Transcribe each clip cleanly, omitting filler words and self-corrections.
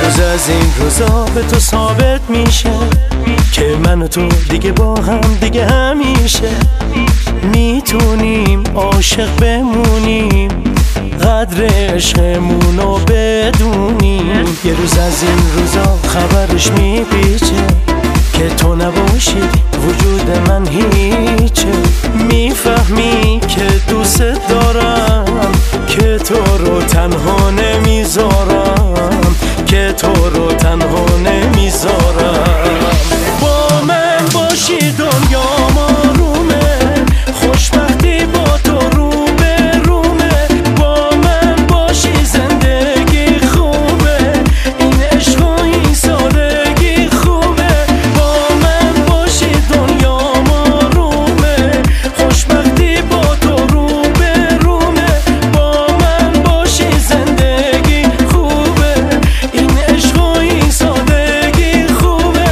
روز از این روزا به تو ثابت میشه که من و تو دیگه با هم دیگه همیشه میتونیم عاشق بمونیم، قدر عشقمونو بدونیم. یه روز از این روزا خبرش میپیچه که تو نباشی وجود من هیچه. میفهمی که دوست دارم، که تو رو تنها نمیذارم، که تو رو تنها نمیذارم. با من باشی دنیا آرومه، خوشبختی با تو رو به رومه. با من باشی زندگی خوبه، این عشق و این سادگی خوبه. با من باشی دنیا آرومه، خوشبختی با تو رو به رومه. با من باشی زندگی خوبه، این عشق و این سادگی خوبه.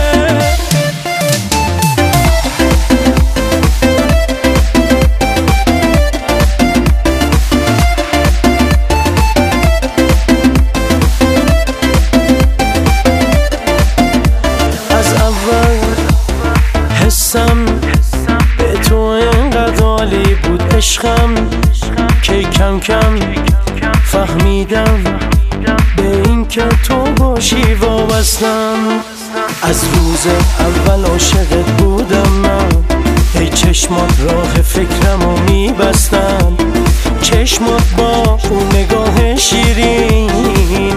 از اول حسم به تو اینقدر عالی بود عشقم که کم کم فهمیدم به این که تو باشی وابستم. از روز اول عاشقت بودم من، ای چشمات راه فکرمو میبستن. چشمات با اون نگاه شیرین